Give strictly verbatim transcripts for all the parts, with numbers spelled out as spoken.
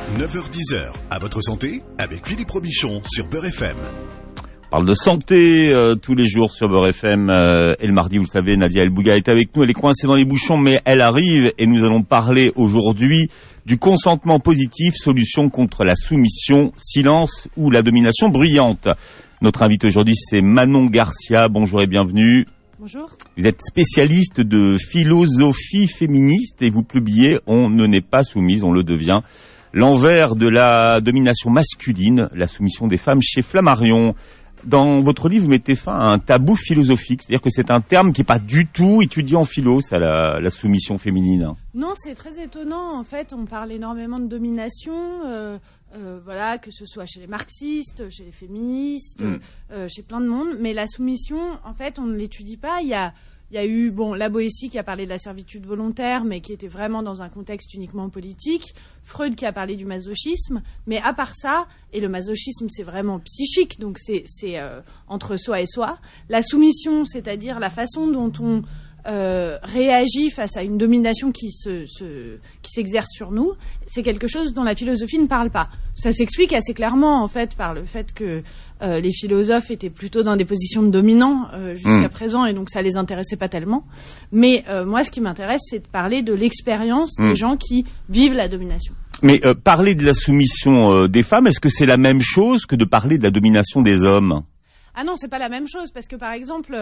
neuf heures dix, à votre santé, avec Philippe Robichon sur Beurre F M. On parle de santé euh, tous les jours sur Beurre F M. Euh, et le mardi, vous le savez, Nadia El Bouga est avec nous. Elle est coincée dans les bouchons, mais elle arrive. Et nous allons parler aujourd'hui du consentement positif, solution contre la soumission, silence ou la domination bruyante. Notre invité aujourd'hui, c'est Manon Garcia. Bonjour et bienvenue. Bonjour. Vous êtes spécialiste de philosophie féministe et vous publiez « On ne n'est pas soumise, on le devient ». L'envers de la domination masculine, la soumission des femmes chez Flammarion. Dans votre livre, vous mettez fin à un tabou philosophique, c'est-à-dire que c'est un terme qui n'est pas du tout étudié en philo, ça, la, la soumission féminine. Non, c'est très étonnant. En fait, on parle énormément de domination, euh, euh, voilà, que ce soit chez les marxistes, chez les féministes, mmh. euh, chez plein de monde. Mais la soumission, en fait, on ne l'étudie pas. Il y a... Il y a eu bon, la Boétie qui a parlé de la servitude volontaire, mais qui était vraiment dans un contexte uniquement politique. Freud qui a parlé du masochisme. Mais à part ça, et le masochisme, c'est vraiment psychique, donc c'est, c'est euh, entre soi et soi. La soumission, c'est-à-dire la façon dont on euh, réagit face à une domination qui, se, se, qui s'exerce sur nous, c'est quelque chose dont la philosophie ne parle pas. Ça s'explique assez clairement, en fait, par le fait que Euh, les philosophes étaient plutôt dans des positions de dominants euh, jusqu'à mmh. présent, et donc ça les intéressait pas tellement. Mais euh, moi, ce qui m'intéresse, c'est de parler de l'expérience mmh. des gens qui vivent la domination. Mais euh, parler de la soumission euh, des femmes, est-ce que c'est la même chose que de parler de la domination des hommes ? Ah non, c'est pas la même chose, parce que par exemple,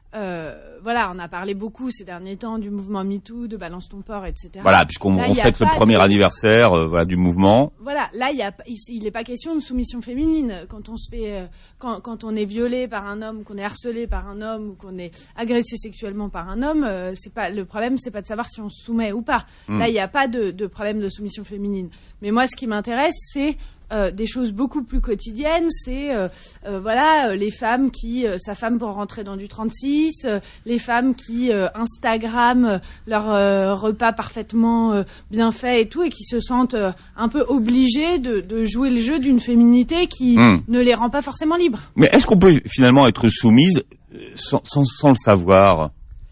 euh, voilà, on a parlé beaucoup ces derniers temps du mouvement MeToo, de Balance ton porc, et cetera. Voilà, puisqu'on là, on fête le premier de... anniversaire euh, voilà, du mouvement. Voilà, là, il y a, il n'est pas question de soumission féminine. Quand on se fait, euh, quand, quand on est violé par un homme, qu'on est harcelé par un homme, ou qu'on est agressé sexuellement par un homme, euh, c'est pas le problème, c'est pas de savoir si on se soumet ou pas. Mmh. Là, il n'y a pas de, de problème de soumission féminine. Mais moi, ce qui m'intéresse, c'est Euh, des choses beaucoup plus quotidiennes, c'est euh, euh, voilà euh, les femmes qui euh, s'affament pour rentrer dans du trente-six, euh, les femmes qui euh, Instagramment leur euh, repas parfaitement euh, bien fait et tout, et qui se sentent euh, un peu obligées de, de jouer le jeu d'une féminité qui mmh. ne les rend pas forcément libres. Mais est-ce qu'on peut finalement être soumise sans, sans, sans le savoir ?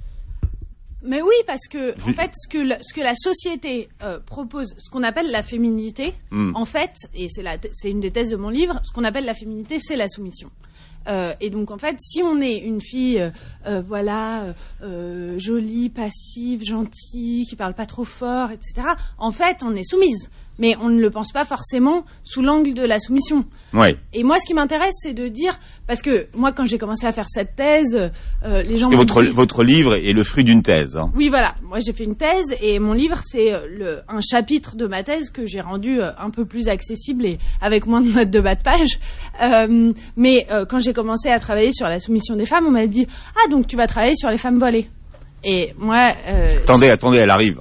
Mais oui, parce que en fait, ce que la, ce que la société euh, propose, ce qu'on appelle la féminité, mm. en fait, et c'est, la, c'est une des thèses de mon livre, ce qu'on appelle la féminité, c'est la soumission. Euh, et donc en fait, si on est une fille, euh, euh, voilà, euh, jolie, passive, gentille, qui parle pas trop fort, et cetera, en fait, on est soumise. Mais on ne le pense pas forcément sous l'angle de la soumission. Ouais. Et moi, ce qui m'intéresse, c'est de dire, parce que moi, quand j'ai commencé à faire cette thèse, euh, les gens. Parce que votre dit... votre livre est le fruit d'une thèse. Hein. Oui, voilà. Moi, j'ai fait une thèse, et mon livre, c'est le un chapitre de ma thèse que j'ai rendu un peu plus accessible et avec moins de notes de bas de page. Euh, mais euh, quand j'ai commencé à travailler sur la soumission des femmes, on m'a dit ah donc tu vas travailler sur les femmes volées. Et moi. Euh, attendez, attendez, elle arrive.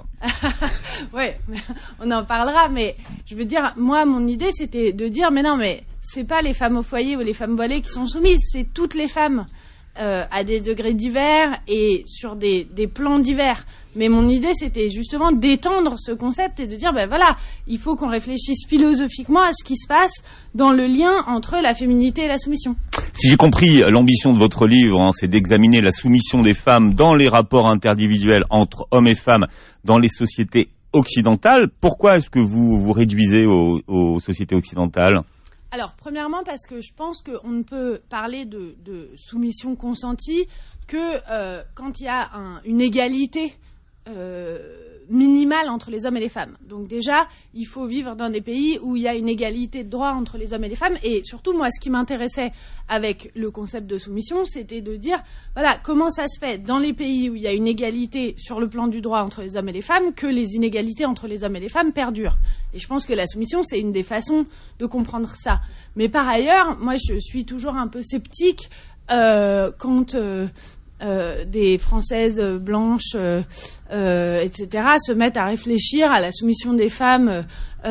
Ouais, on en parlera, mais je veux dire, moi, mon idée, c'était de dire, mais non, mais c'est pas les femmes au foyer ou les femmes voilées qui sont soumises, c'est toutes les femmes euh, à des degrés divers et sur des, des plans divers. Mais mon idée, c'était justement d'étendre ce concept et de dire, ben voilà, il faut qu'on réfléchisse philosophiquement à ce qui se passe dans le lien entre la féminité et la soumission. Si j'ai compris, l'ambition de votre livre, hein, c'est d'examiner la soumission des femmes dans les rapports interindividuels entre hommes et femmes dans les sociétés occidentales. Pourquoi est-ce que vous vous réduisez aux, aux sociétés occidentales ? Alors, premièrement, parce que je pense qu'on ne peut parler de, de soumission consentie que euh, quand il y a un, une égalité euh, minimale entre les hommes et les femmes. Donc déjà, il faut vivre dans des pays où il y a une égalité de droits entre les hommes et les femmes. Et surtout, moi, ce qui m'intéressait avec le concept de soumission, c'était de dire, voilà, comment ça se fait dans les pays où il y a une égalité sur le plan du droit entre les hommes et les femmes que les inégalités entre les hommes et les femmes perdurent. Et je pense que la soumission, c'est une des façons de comprendre ça. Mais par ailleurs, moi, je suis toujours un peu sceptique euh, quand... Euh, Euh, des Françaises blanches, euh, euh, et cetera, se mettent à réfléchir à la soumission des femmes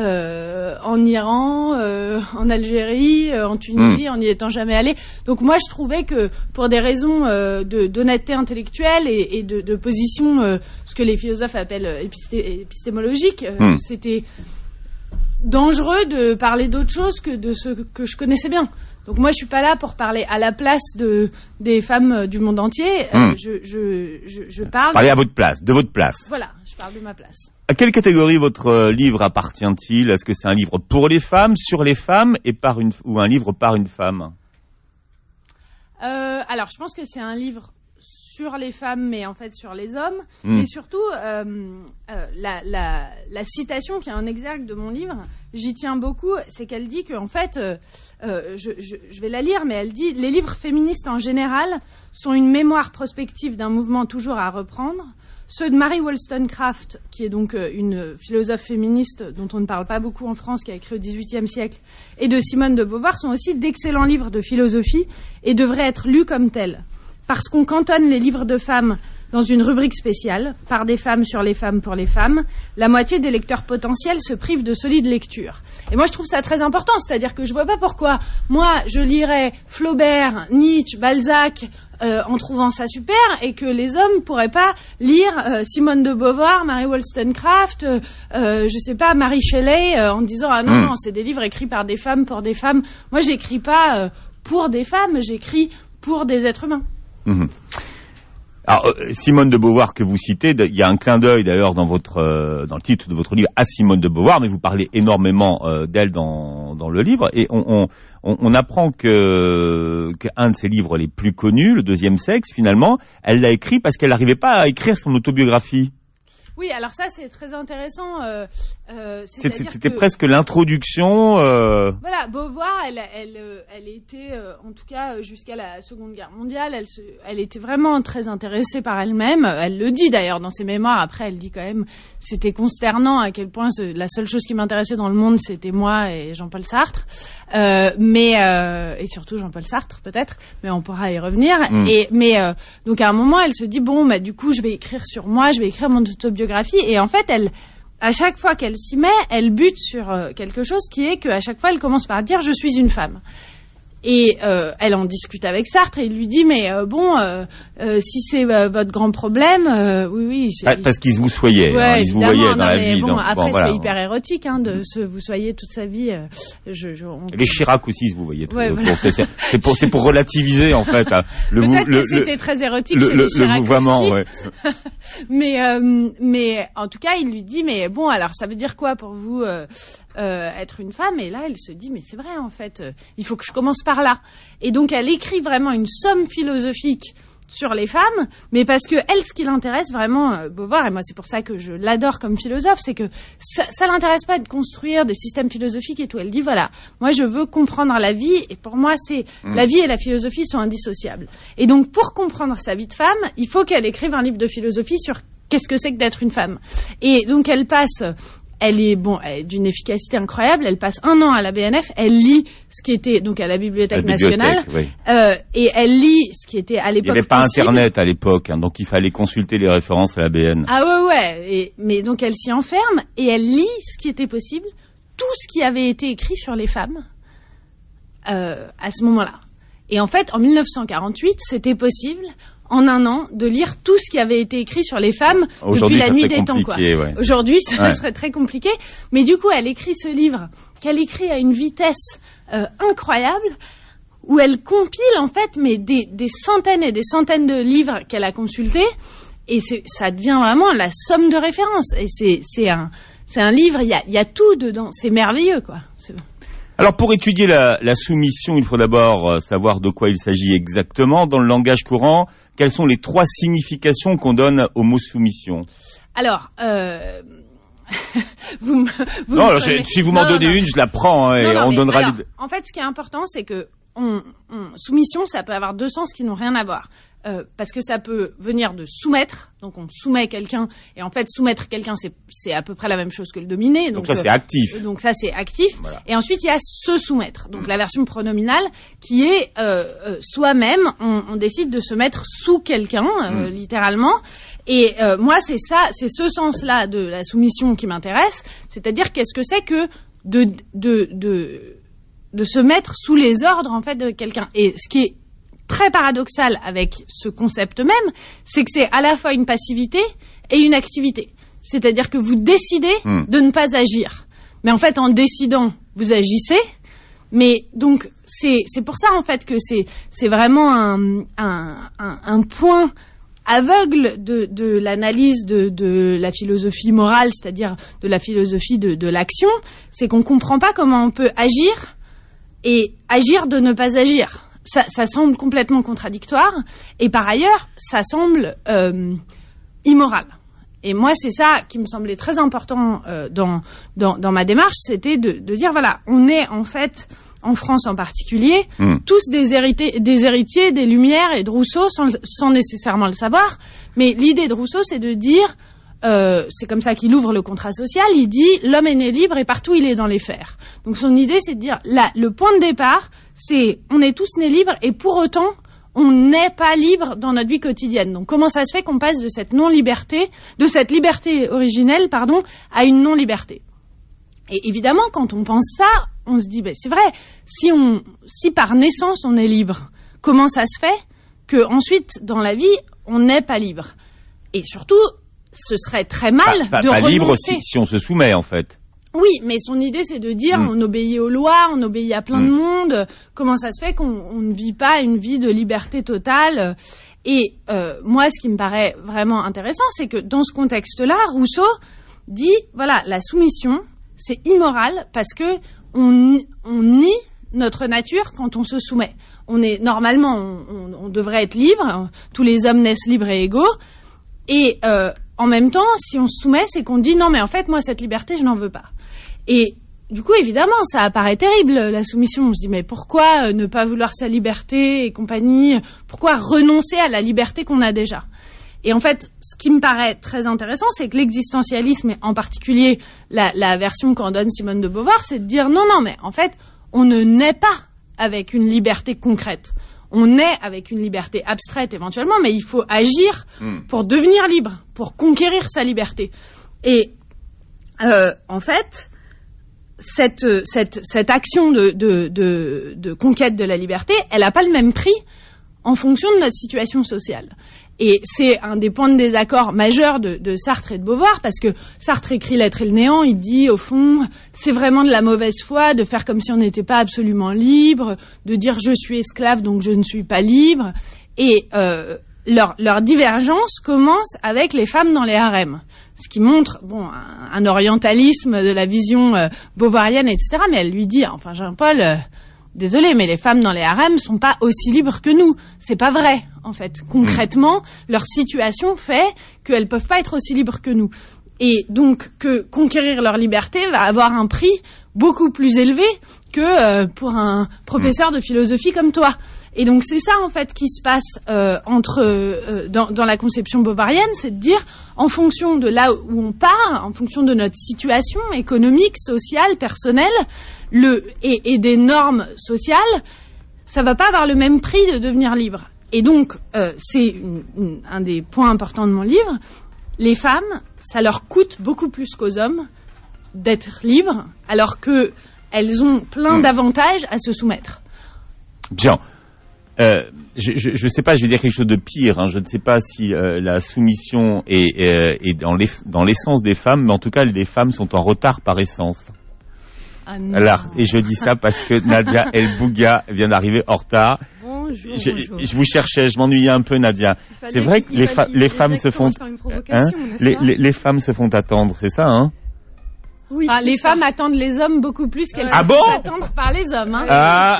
euh, en Iran, euh, en Algérie, euh, en Tunisie, mmh. en n'y étant jamais allé. Donc moi, je trouvais que pour des raisons euh, de, d'honnêteté intellectuelle et, et de, de position, euh, ce que les philosophes appellent épisté- épistémologique, euh, mmh. c'était dangereux de parler d'autre chose que de ce que je connaissais bien. Donc moi, je suis pas là pour parler à la place de des femmes du monde entier. Mmh. Euh, je, je, je, je parle. Parlez à votre place, de votre place. Voilà, je parle de ma place. À quelle catégorie votre euh, livre appartient-il? Est-ce que c'est un livre pour les femmes, sur les femmes, et par une ou un livre par une femme? Euh, alors, je pense que c'est un livre sur les femmes, mais en fait sur les hommes. Mmh. Et surtout, euh, euh, la, la, la citation qui est en exergue de mon livre, j'y tiens beaucoup, c'est qu'elle dit que, en fait, euh, euh, je, je, je vais la lire, mais elle dit « Les livres féministes en général sont une mémoire prospective d'un mouvement toujours à reprendre. Ceux de Mary Wollstonecraft, qui est donc une philosophe féministe dont on ne parle pas beaucoup en France, qui a écrit au dix-huitième siècle, et de Simone de Beauvoir, sont aussi d'excellents livres de philosophie et devraient être lus comme tels. Parce qu'on cantonne les livres de femmes dans une rubrique spéciale, par des femmes sur les femmes pour les femmes, la moitié des lecteurs potentiels se privent de solides lectures. » Et moi, je trouve ça très important, c'est-à-dire que je vois pas pourquoi moi, je lirais Flaubert, Nietzsche, Balzac, euh, en trouvant ça super, et que les hommes pourraient pas lire euh, Simone de Beauvoir, Mary Wollstonecraft, euh, euh, je sais pas, Mary Shelley, euh, en disant « Ah non, mmh. non, c'est des livres écrits par des femmes pour des femmes. » Moi, j'écris pas euh, pour des femmes, j'écris pour des êtres humains. Mmh. Alors, euh, Simone de Beauvoir que vous citez, il y a un clin d'œil d'ailleurs dans votre euh, dans le titre de votre livre à Simone de Beauvoir, mais vous parlez énormément euh, d'elle dans dans le livre, et on on, on apprend que qu'un de ses livres les plus connus, Le Deuxième Sexe, finalement, elle l'a écrit parce qu'elle n'arrivait pas à écrire son autobiographie. Oui, alors ça c'est très intéressant. Euh, euh, C'était que, presque l'introduction. Euh... Voilà, Beauvoir, elle, elle, elle était, euh, en tout cas jusqu'à la Seconde Guerre mondiale, elle, se, elle était vraiment très intéressée par elle-même. Elle le dit d'ailleurs dans ses mémoires. Après, elle dit quand même, c'était consternant à quel point ce, la seule chose qui m'intéressait dans le monde, c'était moi et Jean-Paul Sartre. Euh, mais euh, et surtout Jean-Paul Sartre peut-être, mais on pourra y revenir. Mm. Et mais euh, donc à un moment, elle se dit bon, bah du coup, je vais écrire sur moi, je vais écrire mon autobiographie. Et en fait, elle, à chaque fois qu'elle s'y met, elle bute sur euh, quelque chose qui est qu'à chaque fois, elle commence par dire je suis une femme. Et euh, elle en discute avec Sartre et il lui dit mais euh, bon euh, euh, si c'est euh, votre grand problème euh, oui oui ah, parce qu'ils vous soyez ouais, hein, ils vous voyaient dans non, la mais vie bon, donc, après bon, voilà. C'est hyper érotique hein, de se vous soyez toute sa vie euh, je, je, on... les Chirac aussi vous voyez tout, ouais, pour, voilà. c'est, c'est pour c'est pour relativiser en fait hein, le peut-être que c'était très érotique le, chez le, les Chirac le vouvoiement ouais. mais euh, mais en tout cas il lui dit mais bon alors ça veut dire quoi pour vous euh, euh, être une femme? Et là elle se dit mais c'est vrai en fait euh, il faut que je commence par là. Et donc elle écrit vraiment une somme philosophique sur les femmes, mais parce que elle, ce qui l'intéresse vraiment, euh, Beauvoir, et moi c'est pour ça que je l'adore comme philosophe, c'est que ça, ça l'intéresse pas de construire des systèmes philosophiques et tout. Elle dit voilà, moi je veux comprendre la vie, et pour moi c'est mmh. la vie et la philosophie sont indissociables. Et donc pour comprendre sa vie de femme, il faut qu'elle écrive un livre de philosophie sur qu'est-ce que c'est que d'être une femme. Et donc elle passe. Elle est bon, elle est d'une efficacité incroyable. Elle passe un an à la B N F. Elle lit ce qui était donc à la Bibliothèque, la bibliothèque nationale, oui. euh, et elle lit ce qui était à l'époque. Il n'y avait pas possible. Internet à l'époque, hein, donc il fallait consulter les références à la B N. Ah ouais ouais. Et, mais donc elle s'y enferme et elle lit ce qui était possible, tout ce qui avait été écrit sur les femmes euh, à ce moment-là. Et en fait, en mille neuf cent quarante-huit, c'était possible. En un an, de lire tout ce qui avait été écrit sur les femmes depuis la nuit des temps, quoi. Ouais. Aujourd'hui, ça ouais. serait très compliqué. Mais du coup, elle écrit ce livre qu'elle écrit à une vitesse euh, incroyable, où elle compile en fait, mais des, des centaines et des centaines de livres qu'elle a consultés, et c'est, ça devient vraiment la somme de référence. Et c'est, c'est un, c'est un livre. Il y a, il y a tout dedans. C'est merveilleux, quoi. C'est... Alors pour étudier la, la soumission, il faut d'abord euh, savoir de quoi il s'agit exactement. Dans le langage courant, quelles sont les trois significations qu'on donne au mot soumission? Alors, euh... vous me, vous non, me alors, je, si vous m'en non, donnez non. une, je la prends hein, et non, non, on donnera. Alors, les... En fait, ce qui est important, c'est que on, on, soumission, ça peut avoir deux sens qui n'ont rien à voir. Euh, parce que ça peut venir de soumettre, donc on soumet quelqu'un, et en fait soumettre quelqu'un c'est, c'est à peu près la même chose que le dominer. Donc, donc ça euh, c'est actif. Euh, donc ça c'est actif. Voilà. Et ensuite il y a se soumettre, donc mmh. la version pronominale qui est euh, euh, soi-même, on, on décide de se mettre sous quelqu'un, euh, mmh. littéralement. Et euh, moi c'est ça, c'est ce sens-là de la soumission qui m'intéresse, c'est-à-dire qu'est-ce que c'est que de de de de se mettre sous les ordres en fait de quelqu'un. Et ce qui est très paradoxal avec ce concept même, c'est que c'est à la fois une passivité et une activité. C'est-à-dire que vous décidez mmh. de ne pas agir. Mais en fait, en décidant, vous agissez, Mais donc c'est c'est pour ça en fait que c'est c'est vraiment un un un, un point aveugle de de l'analyse de de la philosophie morale, c'est-à-dire de la philosophie de de l'action, c'est qu'on comprend pas comment on peut agir et agir de ne pas agir. Ça ça semble complètement contradictoire et par ailleurs ça semble euh, immoral. Et moi, c'est ça qui me semblait très important euh, dans, dans dans ma démarche, c'était de, de dire voilà, on est en fait en France en particulier, mmh. tous des héritiers, des héritiers des Lumières et de Rousseau, sans, sans nécessairement le savoir. Mais l'idée de Rousseau, c'est de dire, euh, c'est comme ça qu'il ouvre le contrat social. Il dit l'homme est né libre et partout il est dans les fers. Donc son idée, c'est de dire là, le point de départ, c'est on est tous nés libres et pour autant on n'est pas libre dans notre vie quotidienne. Donc comment ça se fait qu'on passe de cette non-liberté, de cette liberté originelle, pardon, à une non-liberté? Et évidemment, quand on pense ça, on se dit, ben c'est vrai, si on, si par naissance on est libre, comment ça se fait que ensuite dans la vie on n'est pas libre? Et surtout, ce serait très mal pas, pas, de pas renoncer. libre si, si on se soumet en fait. Oui, mais son idée, c'est de dire, mmh. on obéit aux lois, on obéit à plein mmh. de monde. Comment ça se fait qu'on on ne vit pas une vie de liberté totale? Et euh, moi, ce qui me paraît vraiment intéressant, c'est que dans ce contexte-là, Rousseau dit, voilà, la soumission, c'est immoral parce que on, on nie notre nature quand on se soumet. On est normalement, on, on, on devrait être libre. Tous les hommes naissent libres et égaux. Et euh, en même temps, si on se soumet, c'est qu'on dit non, mais en fait, moi, cette liberté, je n'en veux pas. Et du coup, évidemment, ça apparaît terrible, la soumission. On se dit, mais pourquoi euh, ne pas vouloir sa liberté et compagnie? Pourquoi renoncer à la liberté qu'on a déjà? Et en fait, ce qui me paraît très intéressant, c'est que l'existentialisme, et en particulier la, la version qu'en donne Simone de Beauvoir, c'est de dire non, non, mais en fait, on ne naît pas avec une liberté concrète. On naît avec une liberté abstraite éventuellement, mais il faut agir mmh. pour devenir libre, pour conquérir sa liberté. Et euh, en fait, cette, cette, cette action de, de, de, de conquête de la liberté, elle n'a pas le même prix en fonction de notre situation sociale. Et c'est un des points de désaccord majeurs de, de Sartre et de Beauvoir, parce que Sartre écrit L'être et le néant, il dit, au fond, c'est vraiment de la mauvaise foi de faire comme si on n'était pas absolument libre, de dire je suis esclave donc je ne suis pas libre. Et euh, leur, leur divergence commence avec les femmes dans les harems, ce qui montre bon un, un orientalisme de la vision euh, beauvoirienne, et cetera. Mais elle lui dit, enfin Jean-Paul... Euh, Désolée, mais les femmes dans les harems sont pas aussi libres que nous. C'est pas vrai, en fait. Concrètement, leur situation fait qu'elles peuvent pas être aussi libres que nous. Et donc, que conquérir leur liberté va avoir un prix beaucoup plus élevé que euh, pour un professeur de philosophie comme toi. Et donc, c'est ça, en fait, qui se passe euh, entre euh, dans, dans la conception beauvoirienne, c'est de dire, en fonction de là où on part, en fonction de notre situation économique, sociale, personnelle, le et, et des normes sociales, ça va pas avoir le même prix de devenir libre. Et donc, euh, c'est une, une, un des points importants de mon livre. Les femmes, ça leur coûte beaucoup plus qu'aux hommes d'être libres, alors que elles ont plein mmh. d'avantages à se soumettre. Bien. Euh, je ne sais pas, je vais dire quelque chose de pire. Hein. Je ne sais pas si euh, la soumission est, est, est dans, les, dans l'essence des femmes, mais en tout cas, les femmes sont en retard par essence. Ah non. Alors, et je dis ça parce que Nadia El Bouga vient d'arriver en retard. Bonjour, je, bonjour. je vous cherchais, je m'ennuyais un peu, Nadia. C'est vrai que les, fa- les femmes se font, hein, les, les, les femmes se font attendre, c'est ça, hein? Oui, ah, les ça. femmes attendent les hommes beaucoup plus qu'elles ah se bon font attendre par les hommes. Hein. Ah,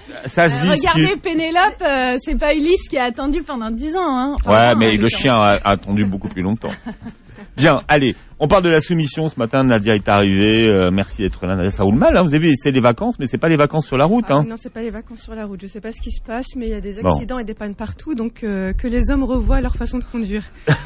ça se dit. Euh, regardez Pénélope, euh, c'est pas Ulysse qui a attendu pendant dix ans. Hein. Enfin, ouais, non, mais hein, le chien a, a attendu beaucoup plus longtemps. Bien, allez, on parle de la soumission. Ce matin, Nadia est arrivée. Euh, merci d'être là, Nadia. Ça roule mal, hein. Vous avez vu, c'est les vacances, mais c'est pas les vacances sur la route. Hein. Ah, non, c'est pas les vacances sur la route. Je sais pas ce qui se passe, mais il y a des accidents bon. et des pannes partout, donc euh, que les hommes revoient leur façon de conduire.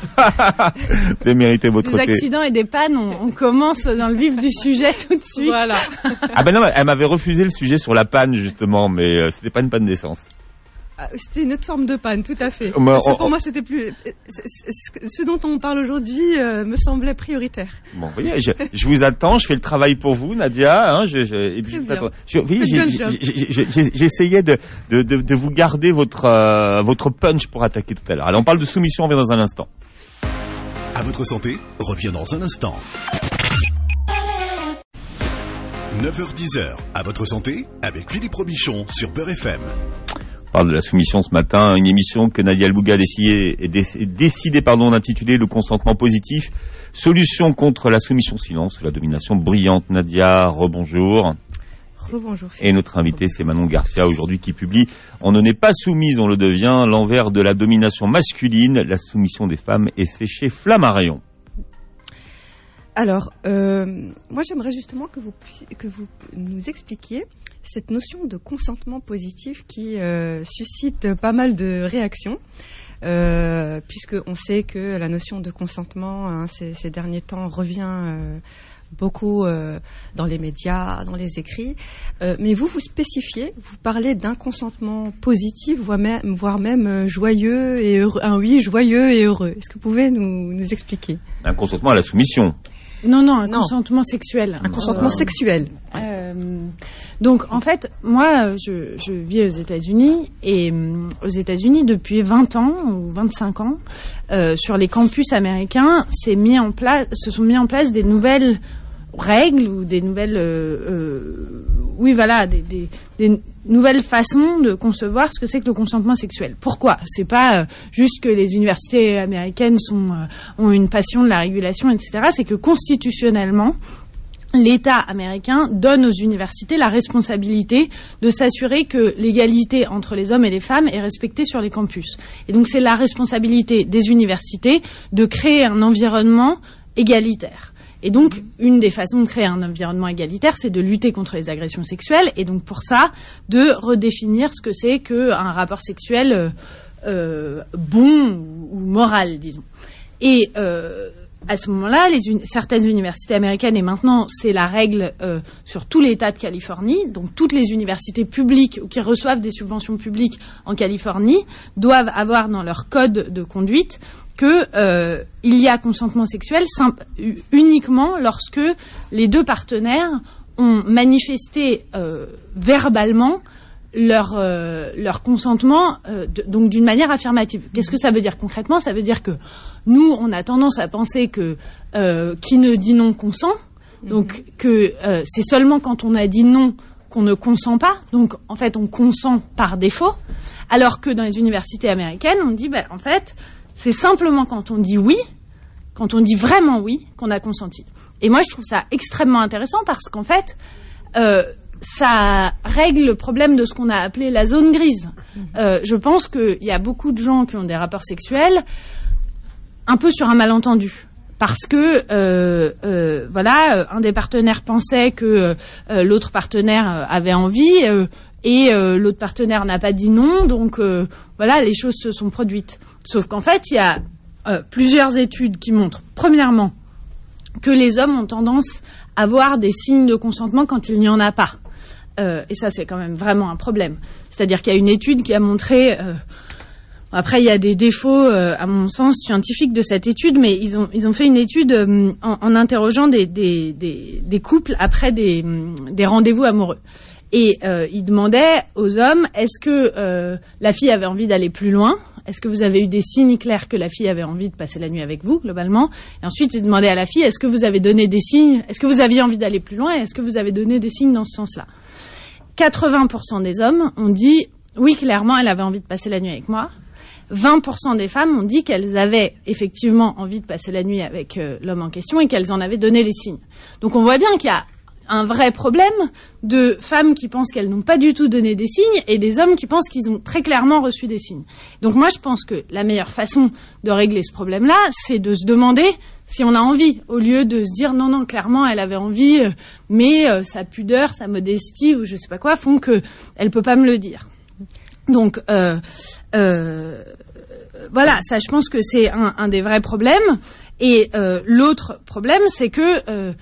Vous avez mérité votre Des thé. accidents et des pannes, on, on commence dans le vif du sujet tout de suite. Voilà. Ah ben non, elle m'avait refusé le sujet sur la panne justement, mais euh, c'était pas une panne d'essence. C'était une autre forme de panne, tout à fait. Mais Parce que on, pour on... moi, c'était plus. Ce dont on parle aujourd'hui euh, me semblait prioritaire. Bon, vous voyez, je, je vous attends, je fais le travail pour vous, Nadia. Hein, je, je, et puis je vous attends. Je, vous voyez, j'ai, j'ai, j'ai, j'ai, j'essayais de, de, de, de vous garder votre, euh, votre punch pour attaquer tout à l'heure. Allez, on parle de soumission, on revient dans un instant. À votre santé, revient dans un instant. neuf heures dix, à votre santé, avec Philippe Robichon sur Beurre F M. On parle de la soumission ce matin, une émission que Nadia El Bouga a décidé, décidé pardon, d'intituler Le consentement positif, solution contre la soumission silence ou la domination brillante. Nadia, rebonjour. Rebonjour. Et notre invité, c'est Manon Garcia, aujourd'hui, qui publie « On ne n'est pas soumise, on le devient, l'envers de la domination masculine, la soumission des femmes » et c'est chez Flammarion. Alors, euh, moi j'aimerais justement que vous, que vous nous expliquiez cette notion de consentement positif qui euh, suscite pas mal de réactions, euh, puisque on sait que la notion de consentement, hein, ces, ces derniers temps, revient euh, beaucoup euh, dans les médias, dans les écrits. Euh, mais vous, vous spécifiez, vous parlez d'un consentement positif, voire même, voire même joyeux et heureux. Un oui, joyeux et heureux. Est-ce que vous pouvez nous, nous expliquer ? Un consentement à la soumission. Non, non, un non. consentement sexuel. Un consentement euh, sexuel. Euh, donc, en fait, moi, je, je vis aux États-Unis et euh, aux États-Unis depuis vingt ans ou vingt-cinq ans, euh, sur les campus américains, c'est mis en place, se sont mis en place des nouvelles règles ou des nouvelles, euh, euh, oui, voilà, des, des, des nouvelles façons de concevoir ce que c'est que le consentement sexuel. Pourquoi ? C'est pas euh, juste que les universités américaines sont, euh, ont une passion de la régulation, et cetera. C'est que constitutionnellement, l'État américain donne aux universités la responsabilité de s'assurer que l'égalité entre les hommes et les femmes est respectée sur les campus. Et donc, c'est la responsabilité des universités de créer un environnement égalitaire. Et donc, une des façons de créer un environnement égalitaire, c'est de lutter contre les agressions sexuelles, et donc pour ça, de redéfinir ce que c'est qu'un rapport sexuel euh, euh, bon ou, ou moral, disons. Et euh, à ce moment-là, les uni- certaines universités américaines, et maintenant c'est la règle euh, sur tout l'État de Californie, donc toutes les universités publiques ou qui reçoivent des subventions publiques en Californie doivent avoir dans leur code de conduite que euh, il y a consentement sexuel simple, uniquement lorsque les deux partenaires ont manifesté euh, verbalement leur euh, leur consentement, euh, de, donc d'une manière affirmative. Qu'est-ce que ça veut dire concrètement ? Ça veut dire que nous, on a tendance à penser que euh, qui ne dit non consent, donc mm-hmm. que euh, c'est seulement quand on a dit non qu'on ne consent pas, donc en fait on consent par défaut, alors que dans les universités américaines, on dit ben en fait c'est simplement quand on dit oui, quand on dit vraiment oui, qu'on a consenti. Et moi, je trouve ça extrêmement intéressant parce qu'en fait, euh, ça règle le problème de ce qu'on a appelé la zone grise. Euh, je pense qu'il y a beaucoup de gens qui ont des rapports sexuels un peu sur un malentendu. Parce que, euh, euh, voilà, un des partenaires pensait que euh, l'autre partenaire avait envie euh, et euh, l'autre partenaire n'a pas dit non, donc euh, voilà, les choses se sont produites. Sauf qu'en fait, il y a euh, plusieurs études qui montrent, premièrement, que les hommes ont tendance à voir des signes de consentement quand il n'y en a pas. Euh, et ça, c'est quand même vraiment un problème. C'est-à-dire qu'il y a une étude qui a montré... Euh, après, il y a des défauts, euh, à mon sens, scientifiques de cette étude, mais ils ont, ils ont fait une étude euh, en, en interrogeant des, des, des, des couples après des, des rendez-vous amoureux. Et euh, ils demandaient aux hommes, est-ce que euh, la fille avait envie d'aller plus loin ? Est-ce que vous avez eu des signes clairs que la fille avait envie de passer la nuit avec vous, globalement ? Et ensuite, ils demandaient à la fille, est-ce que vous avez donné des signes ? Est-ce que vous aviez envie d'aller plus loin ? Et est-ce que vous avez donné des signes dans ce sens-là ? quatre-vingts pour cent des hommes ont dit, oui, clairement, elle avait envie de passer la nuit avec moi. vingt pour cent des femmes ont dit qu'elles avaient effectivement envie de passer la nuit avec euh, l'homme en question et qu'elles en avaient donné les signes. Donc on voit bien qu'il y a un vrai problème de femmes qui pensent qu'elles n'ont pas du tout donné des signes et des hommes qui pensent qu'ils ont très clairement reçu des signes. Donc moi je pense que la meilleure façon de régler ce problème-là, c'est de se demander si on a envie, au lieu de se dire non, non, clairement elle avait envie, euh, mais euh, sa pudeur, sa modestie ou je sais pas quoi font qu'elle peut pas me le dire. Donc, euh, euh, voilà, ça, je pense que c'est un, un des vrais problèmes. Et euh, l'autre problème, c'est que euh,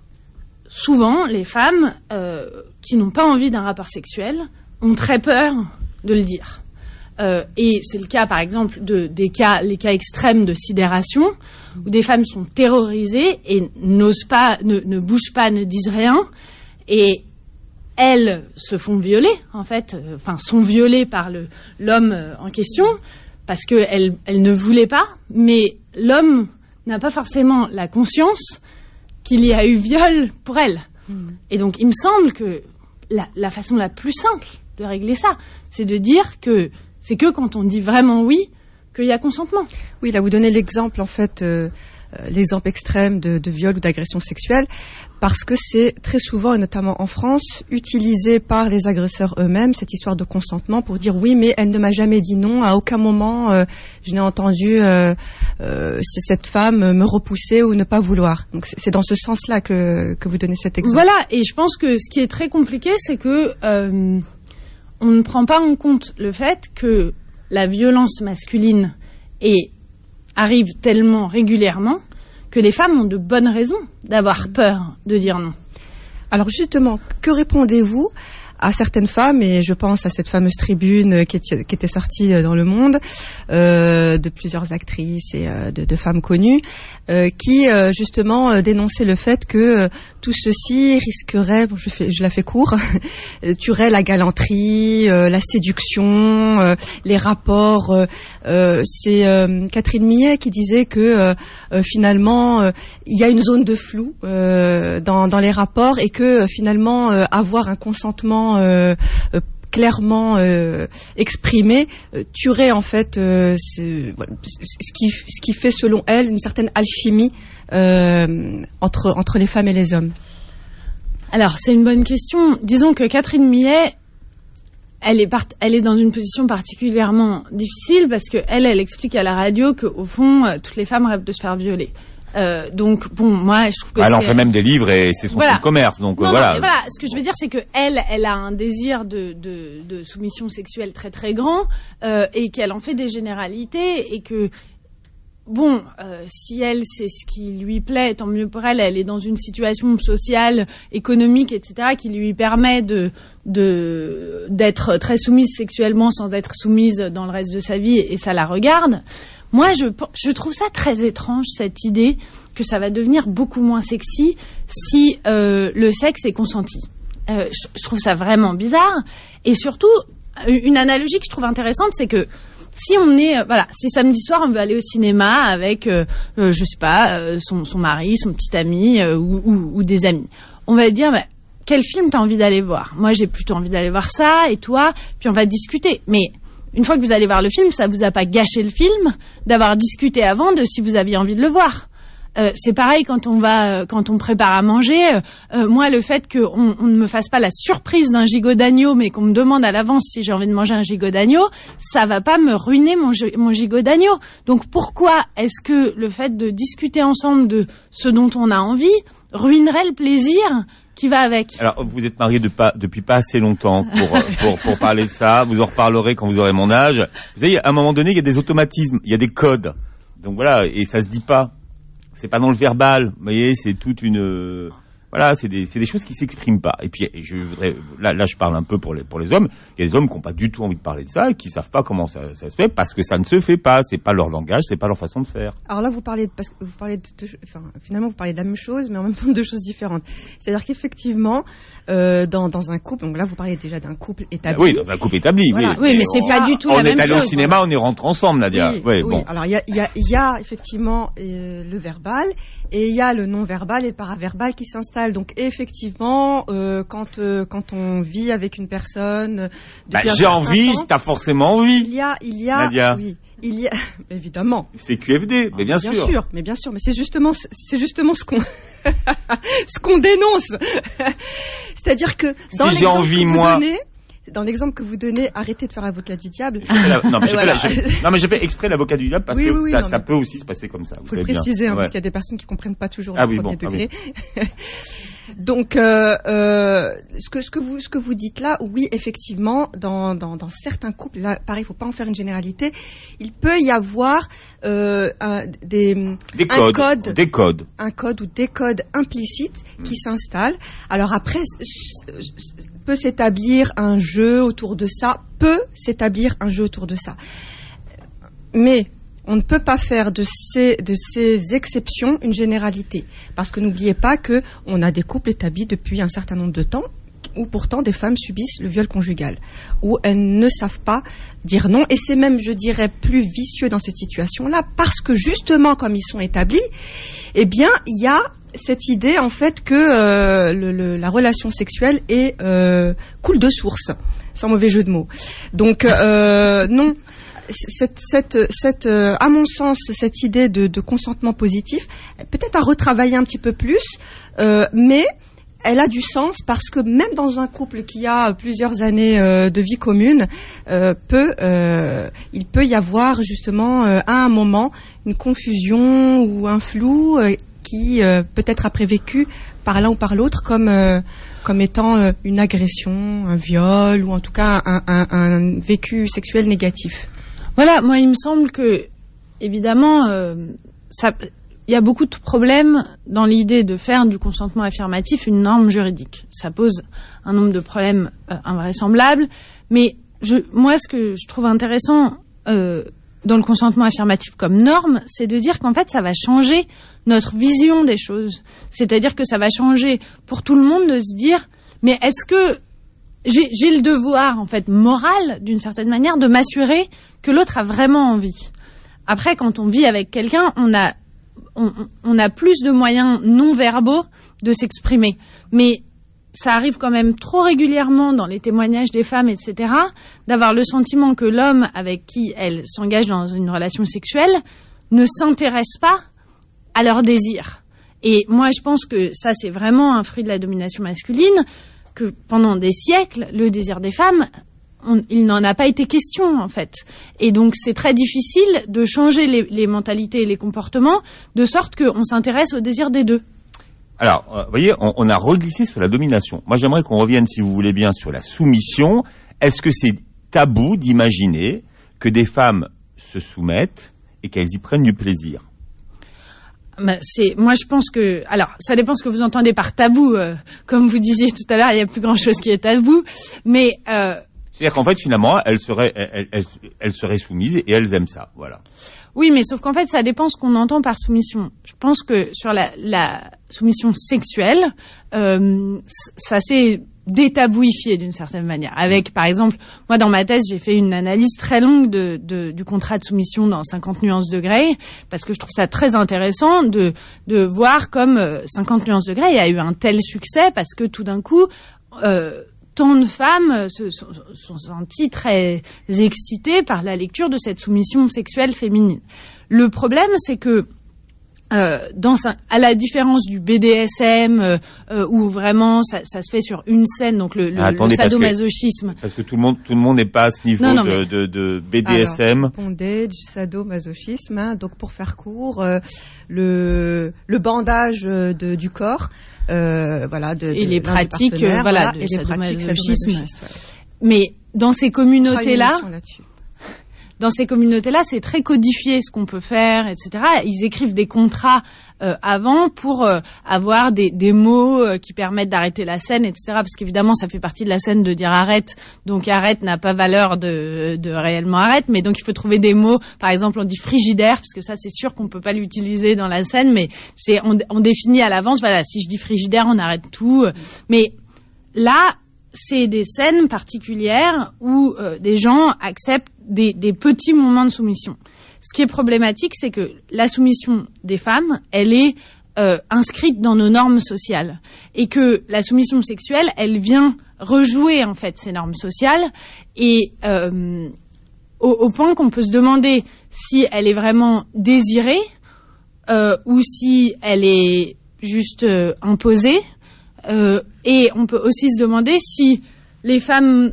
souvent, les femmes euh, qui n'ont pas envie d'un rapport sexuel ont très peur de le dire. Euh, et c'est le cas, par exemple, de des cas, les cas extrêmes de sidération, où des femmes sont terrorisées et n'osent pas, ne, ne bougent pas, ne disent rien, et elles se font violer, en fait, euh, enfin, sont violées par le, l'homme euh, en question, parce qu'elles elles ne voulaient pas, mais l'homme n'a pas forcément la conscience qu'il y a eu viol pour elles. Mmh. Et donc, il me semble que la, la façon la plus simple de régler ça, c'est de dire que c'est que quand on dit vraiment oui, qu'il y a consentement. Oui, là, vous donnez l'exemple, en fait, euh, euh, l'exemple extrême de, de viol ou d'agression sexuelle, parce que c'est très souvent, et notamment en France, utilisé par les agresseurs eux-mêmes, cette histoire de consentement, pour dire oui, mais elle ne m'a jamais dit non, à aucun moment euh, je n'ai entendu euh, euh, cette femme me repousser ou ne pas vouloir. Donc c'est, c'est dans ce sens-là que, que vous donnez cet exemple. Voilà, et je pense que ce qui est très compliqué, c'est que euh, on ne prend pas en compte le fait que la violence masculine est, arrive tellement régulièrement que les femmes ont de bonnes raisons d'avoir peur de dire non. Alors justement, que répondez-vous à certaines femmes, et je pense à cette fameuse tribune qui, est, qui était sortie dans Le Monde, euh, de plusieurs actrices et euh, de, de femmes connues, euh, qui euh, justement euh, dénonçaient le fait que euh, tout ceci risquerait, bon, je, fais, je la fais court, tuerait la galanterie, euh, la séduction, euh, les rapports. Euh, euh, c'est euh, Catherine Millet qui disait que euh, euh, finalement euh, il y a une zone de flou euh, dans, dans les rapports et que euh, finalement euh, avoir un consentement Euh, euh, clairement euh, exprimé euh, tuerait en fait euh, ce, voilà, ce, qui, ce qui fait selon elle une certaine alchimie euh, entre, entre les femmes et les hommes. Alors c'est une bonne question. Disons que Catherine Millet, elle est, part- elle est dans une position particulièrement difficile parce que elle, elle explique à la radio qu'au fond euh, toutes les femmes rêvent de se faire violer. Euh, donc bon, moi je trouve que elle c'est... en fait même des livres et c'est son voilà. fonds de commerce, donc non, euh, non, voilà. mais voilà. Ce que je veux dire, c'est que elle, elle a un désir de, de, de soumission sexuelle très très grand euh, et qu'elle en fait des généralités et que bon, euh, si elle c'est ce qui lui plaît, tant mieux pour elle. Elle est dans une situation sociale, économique, et cetera, qui lui permet de de d'être très soumise sexuellement sans être soumise dans le reste de sa vie et ça la regarde. Moi, je, je trouve ça très étrange, cette idée que ça va devenir beaucoup moins sexy si euh, le sexe est consenti. Euh, je, je trouve ça vraiment bizarre. Et surtout, une analogie que je trouve intéressante, c'est que si on est, euh, voilà, si samedi soir on veut aller au cinéma avec, euh, euh, je sais pas, euh, son, son mari, son petit ami euh, ou, ou, ou des amis, on va dire, bah, quel film t'as envie d'aller voir ? Moi, j'ai plutôt envie d'aller voir ça, et toi ? Puis on va discuter. Mais une fois que vous allez voir le film, ça vous a pas gâché le film d'avoir discuté avant de si vous aviez envie de le voir. Euh, c'est pareil quand on va, quand on prépare à manger. Euh, moi, le fait qu'on on ne me fasse pas la surprise d'un gigot d'agneau, mais qu'on me demande à l'avance si j'ai envie de manger un gigot d'agneau, ça va pas me ruiner mon, mon gigot d'agneau. Donc pourquoi est-ce que le fait de discuter ensemble de ce dont on a envie ruinerait le plaisir qui va avec? Alors, vous êtes mariés de pas, depuis pas assez longtemps pour, pour, pour parler de ça. Vous en reparlerez quand vous aurez mon âge. Vous savez, à un moment donné, il y a des automatismes, il y a des codes. Donc voilà, et ça se dit pas. C'est pas dans le verbal. Vous voyez, c'est toute une... Voilà, c'est des, c'est des choses qui s'expriment pas. Et puis, je voudrais, là, là, je parle un peu pour les, pour les hommes. Il y a des hommes qui n'ont pas du tout envie de parler de ça et qui savent pas comment ça, ça se fait parce que ça ne se fait pas. C'est pas leur langage, c'est pas leur façon de faire. Alors là, vous parlez, de, parce que vous parlez de, de, enfin, finalement, vous parlez de la même chose, mais en même temps de deux choses différentes. C'est-à-dire qu'effectivement, euh, dans, dans un couple, donc là, vous parlez déjà d'un couple établi. Oui, dans un couple établi. Voilà. Oui, oui, mais c'est on, pas du tout la même chose. On est allé au cinéma, on est rentré ensemble, Nadia. Oui, ouais, oui. Bon. Alors il y a, il y a, il y a effectivement euh, le verbal et il y a le non-verbal et le paraverbal qui s'installe. Donc effectivement. Effectivement, euh, quand euh, quand on vit avec une personne, euh, bah, j'ai envie, temps, t'as forcément envie. Il y a, il y a, Nadia. oui, il y a, évidemment. C'est Q F D, mais bien, bien sûr. sûr. Mais bien sûr, mais c'est justement, c'est justement ce qu'on, ce qu'on dénonce. C'est-à-dire que dans si j'ai envie, que vous moi. Donnez, dans l'exemple que vous donnez, arrêtez de faire l'avocat du diable. La... Non, mais j'ai voilà. fait la... non, mais j'ai fait exprès l'avocat du diable parce oui, que oui, ça, non, ça mais... peut aussi se passer comme ça. Il faut le préciser, hein, ouais. parce qu'il y a des personnes qui comprennent pas toujours ah, le oui, premier bon, degré. Ah, oui. Donc, euh, euh, ce que ce que vous ce que vous dites là, oui, effectivement, dans dans, dans certains couples, là, pareil, il faut pas en faire une généralité. Il peut y avoir euh, un, des des un codes, code, des codes, un code ou des codes implicites mmh. qui s'installent. Alors après, peut s'établir un jeu autour de ça, peut s'établir un jeu autour de ça, mais on ne peut pas faire de ces, de ces exceptions une généralité. Parce que n'oubliez pas qu'on a des couples établis depuis un certain nombre de temps où pourtant des femmes subissent le viol conjugal, où elles ne savent pas dire non. Et c'est même, je dirais, plus vicieux dans cette situation-là, parce que justement, comme ils sont établis, eh bien, il y a cette idée en fait que euh, le, le, la relation sexuelle est euh, coule de source, sans mauvais jeu de mots. Donc euh, non, cette, cette, cette, euh, à mon sens, cette idée de, de consentement positif, peut-être à retravailler un petit peu plus, euh, mais elle a du sens parce que même dans un couple qui a plusieurs années euh, de vie commune, euh, peut, euh, il peut y avoir justement euh, à un moment une confusion ou un flou euh, qui euh, peut être après vécu par l'un ou par l'autre comme euh, comme étant euh, une agression, un viol ou en tout cas un, un, un vécu sexuel négatif. Voilà, moi il me semble que évidemment euh, ça. Il y a beaucoup de problèmes dans l'idée de faire du consentement affirmatif une norme juridique. Ça pose un nombre de problèmes euh, invraisemblables. Mais je, moi, ce que je trouve intéressant euh, dans le consentement affirmatif comme norme, c'est de dire qu'en fait, ça va changer notre vision des choses. C'est-à-dire que ça va changer pour tout le monde de se dire, mais est-ce que j'ai, j'ai le devoir, en fait, moral, d'une certaine manière, de m'assurer que l'autre a vraiment envie. Après, quand on vit avec quelqu'un, on a On, on a plus de moyens non verbaux de s'exprimer. Mais ça arrive quand même trop régulièrement dans les témoignages des femmes, et cetera, d'avoir le sentiment que l'homme avec qui elles s'engagent dans une relation sexuelle ne s'intéresse pas à leur désir. Et moi, je pense que ça, c'est vraiment un fruit de la domination masculine, que pendant des siècles, le désir des femmes... On, il n'en a pas été question, en fait. Et donc, c'est très difficile de changer les, les mentalités et les comportements de sorte qu'on s'intéresse au désir des deux. Alors, vous euh, voyez, on, on a reglissé sur la domination. Moi, j'aimerais qu'on revienne, si vous voulez bien, sur la soumission. Est-ce que c'est tabou d'imaginer que des femmes se soumettent et qu'elles y prennent du plaisir ? Ben, c'est, moi, je pense que... Alors, ça dépend ce que vous entendez par tabou. Euh, comme vous disiez tout à l'heure, il n'y a plus grand-chose qui est tabou. Mais... Euh, C'est-à-dire qu'en fait, finalement, elles seraient, elles, elles, elles seraient soumises et elles aiment ça, voilà. Oui, mais sauf qu'en fait, ça dépend ce qu'on entend par soumission. Je pense que sur la, la soumission sexuelle, euh, ça s'est détabouifié d'une certaine manière. Avec, par exemple, moi, dans ma thèse, j'ai fait une analyse très longue de, de, du contrat de soumission dans cinquante nuances de Grey, parce que je trouve ça très intéressant de, de voir comme cinquante nuances de Grey a eu un tel succès, parce que tout d'un coup... Euh, tant de femmes se sont, sont senties très excitées par la lecture de cette soumission sexuelle féminine. Le problème, c'est que euh, dans un, à la différence du B D S M, euh, euh, où vraiment ça, ça se fait sur une scène, donc le, le, ah, attendez, le sadomasochisme. Parce que, parce que tout le monde, tout le monde n'est pas à ce niveau non, non, de, de, de B D S M. Alors, bondage, sadomasochisme. Hein, donc pour faire court, euh, le, le bandage de, du corps. Euh, voilà, de, et de, les pratiques, euh, voilà, de et les pratiques sadomasochisme. Ouais. Mais dans ces communautés-là, dans ces communautés-là, c'est très codifié ce qu'on peut faire, et cetera. Ils écrivent des contrats euh, avant pour euh, avoir des, des mots euh, qui permettent d'arrêter la scène, et cetera. Parce qu'évidemment, ça fait partie de la scène de dire arrête. Donc arrête n'a pas valeur de, de réellement arrête, mais donc il faut trouver des mots. Par exemple, on dit frigidaire, parce que ça, c'est sûr qu'on peut pas l'utiliser dans la scène, mais c'est on, on définit à l'avance. Voilà, si je dis frigidaire, on arrête tout. Mais là, c'est des scènes particulières où euh, des gens acceptent des, des petits moments de soumission. Ce qui est problématique, c'est que la soumission des femmes, elle est euh, inscrite dans nos normes sociales. Et que la soumission sexuelle, elle vient rejouer, en fait, ces normes sociales. Et euh, au, au point qu'on peut se demander si elle est vraiment désirée euh, ou si elle est juste euh, imposée. Euh, et on peut aussi se demander si les femmes,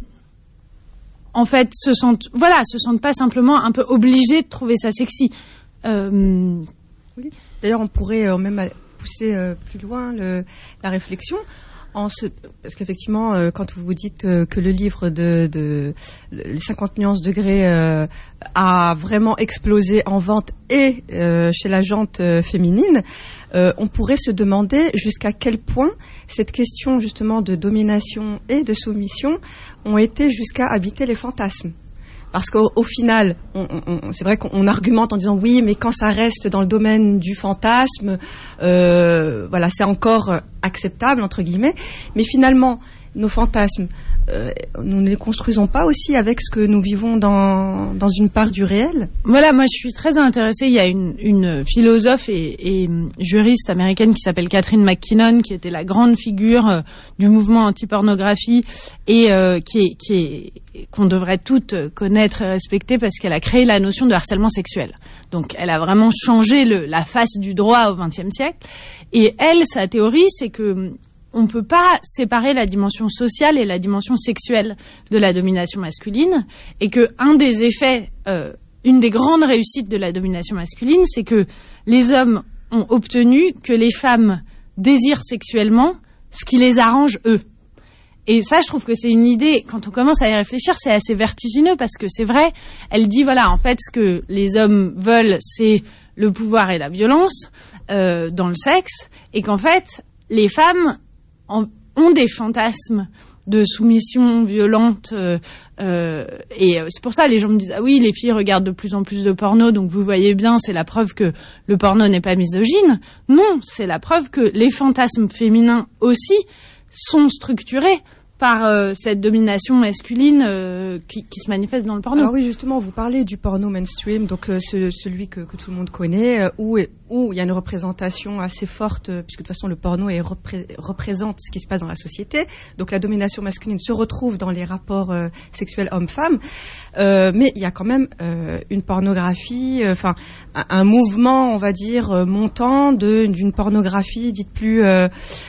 en fait, se sentent, voilà, se sentent pas simplement un peu obligées de trouver ça sexy. Euh... Oui. D'ailleurs, on pourrait euh, même pousser euh, plus loin le, la réflexion. En ce, parce qu'effectivement, euh, quand vous vous dites euh, que le livre de, de les cinquante nuances de Grey euh, a vraiment explosé en vente et euh, chez la gente euh, féminine, euh, on pourrait se demander jusqu'à quel point cette question justement de domination et de soumission ont été jusqu'à habiter les fantasmes. Parce qu'au au final, on, on, c'est vrai qu'on argumente en disant oui, mais quand ça reste dans le domaine du fantasme, euh, voilà, c'est encore acceptable entre guillemets. Mais finalement, nos fantasmes, euh, nous ne les construisons pas aussi avec ce que nous vivons dans, dans une part du réel? Voilà, moi je suis très intéressée. Il y a une, une philosophe et, et juriste américaine qui s'appelle Catherine McKinnon, qui était la grande figure euh, du mouvement anti-pornographie et euh, qui est, qui est, qu'on devrait toutes connaître et respecter parce qu'elle a créé la notion de harcèlement sexuel. Donc elle a vraiment changé le, la face du droit au vingtième siècle. Et elle, sa théorie, c'est que on ne peut pas séparer la dimension sociale et la dimension sexuelle de la domination masculine, et que un des effets, euh, une des grandes réussites de la domination masculine, c'est que les hommes ont obtenu que les femmes désirent sexuellement ce qui les arrange eux. Et ça, je trouve que c'est une idée, quand on commence à y réfléchir, c'est assez vertigineux, parce que c'est vrai, elle dit, voilà, en fait, ce que les hommes veulent, c'est le pouvoir et la violence euh, dans le sexe, et qu'en fait, les femmes En, ont des fantasmes de soumission violente euh, euh, et c'est pour ça les gens me disent ah oui les filles regardent de plus en plus de porno donc vous voyez bien c'est la preuve que le porno n'est pas misogyne. Non, c'est la preuve que les fantasmes féminins aussi sont structurés par euh, cette domination masculine euh, qui, qui se manifeste dans le porno. Alors oui, justement, vous parlez du porno mainstream, donc euh, ce, celui que, que tout le monde connaît, euh, où où il y a une représentation assez forte, euh, puisque de toute façon le porno est repré- représente ce qui se passe dans la société. Donc la domination masculine se retrouve dans les rapports euh, sexuels hommes-femmes, euh, mais il y a quand même euh, une pornographie, enfin euh, un, un mouvement, on va dire, euh, montant de d'une pornographie dite plus euh,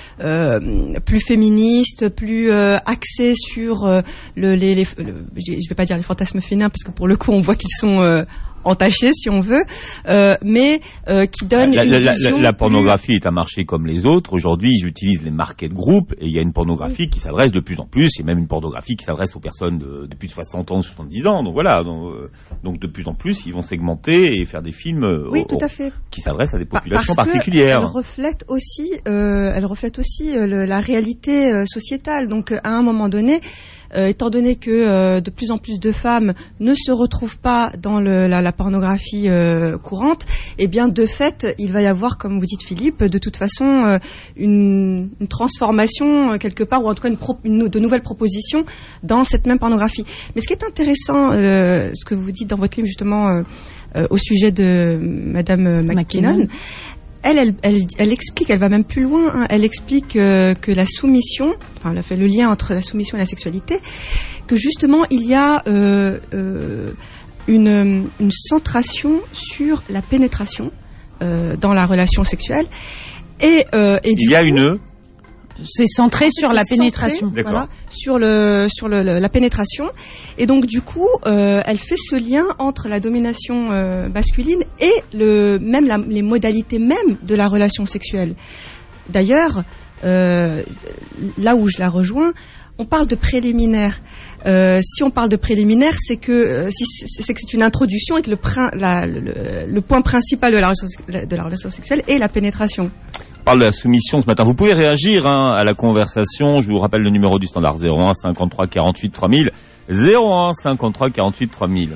Euh, plus féministe, plus euh, axée sur euh, le, les, les le, je vais pas dire les fantasmes féminins parce que pour le coup on voit qu'ils sont euh, entachés si on veut, euh, mais euh, qui donne la, une la, vision la, la pornographie plus... est un marché comme les autres. Aujourd'hui, ils utilisent les market groups et il y a une pornographie oui. qui s'adresse de plus en plus. Il y a même une pornographie qui s'adresse aux personnes de, de plus de soixante ans, soixante-dix ans. Donc voilà, donc, euh, donc de plus en plus, ils vont segmenter et faire des films euh, oui, au, tout à fait. qui s'adressent à des populations parce particulières. Elle reflète aussi, euh, elle reflète aussi euh, le, la réalité euh, sociétale. Donc à un moment donné, Euh, étant donné que euh, de plus en plus de femmes ne se retrouvent pas dans le, la, la pornographie euh, courante, eh bien de fait, il va y avoir, comme vous dites Philippe, de toute façon euh, une, une transformation euh, quelque part, ou en tout cas une pro, une, de nouvelles propositions dans cette même pornographie. Mais ce qui est intéressant, euh, ce que vous dites dans votre livre justement euh, euh, au sujet de Madame McKinnon, McKinnon. Elle, elle, elle, elle explique, elle va même plus loin, hein, elle explique euh, que la soumission, enfin elle a fait le lien entre la soumission et la sexualité, que justement il y a euh, euh, une, une centration sur la pénétration euh, dans la relation sexuelle. Et, euh, et il du y a coup, une... C'est centré sur la pénétration. Centré, voilà, sur le sur le, le, la pénétration. Et donc du coup, euh, elle fait ce lien entre la domination euh, masculine et le même la, les modalités mêmes de la relation sexuelle. D'ailleurs, euh, là où je la rejoins, on parle de préliminaire. Euh, si on parle de préliminaire, c'est que euh, si, c'est que c'est une introduction et que le, la, le, le point principal de la relation, de la relation sexuelle est la pénétration. On parle de la soumission ce matin. Vous pouvez réagir hein, à la conversation. Je vous rappelle le numéro du standard zéro un cinquante-trois quarante-huit trois mille. zéro un cinquante-trois quarante-huit trois mille.